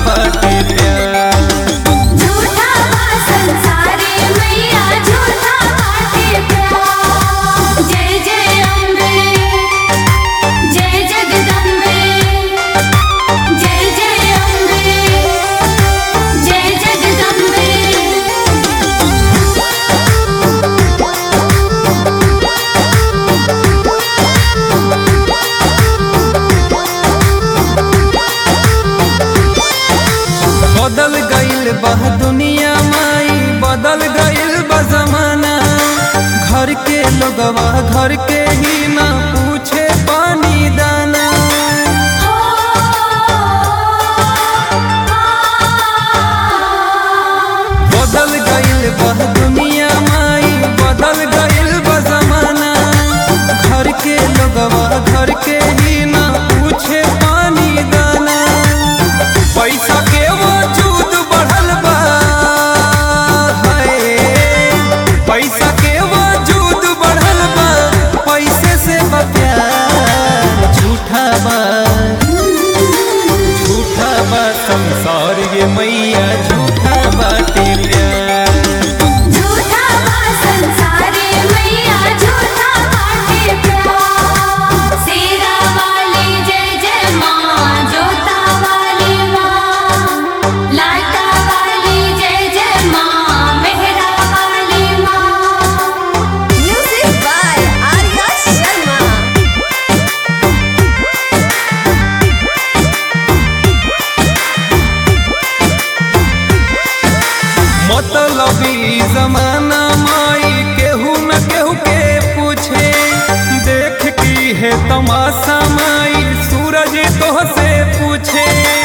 बाटे प्यार। झूठा बा संसारे मैया झूठा बाटे प्यार। जय जय अम्बे जय जगदम्बे जय जय अम्बे जय जगदम्बे। बदल गइल बा दुनिया माई, बदल गइल बा जमाना। घर के लोगवा घर के ही ना पूछे पानी दाना। बदल गइल बा दुनिया माई, बदल गइल बा जमाना। घर के लोगवा घर के ही ना पूछे पानी दाना। पैसा के वजूद बढ़ल बा है, पैसा के वजूद बढ़ल बा, पैसे से बा प्यार। झूठा बा संसार ये मैया झूठा बाटे प्यार। झूठा बा संसारे मैया झूठा बाटे प्यार। शेरा वाली जय जय माँ, जोता वाली माँ, लाटा वाली जय जय माँ, मेहरा वाली माँ। Music by Arya Sharma. मतलबी जमाना माई, केहू न केहू के पूछे। देख की है तमाशा माई, सूरज तो से पूछे।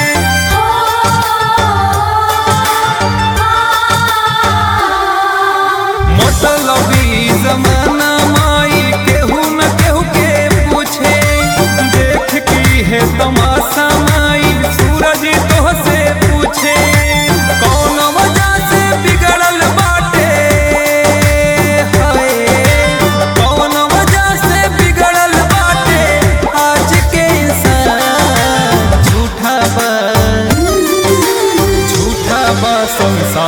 मतलबी जमाना माई, केहू न केहू के पूछे। देख की है तमाशा माई, सूरज तो से पूछे। कौन वजह से बिगड़ल बाटे हाय, कौन वजह से बिगड़ल बाटे आज के इंसान। झूठा बा संसार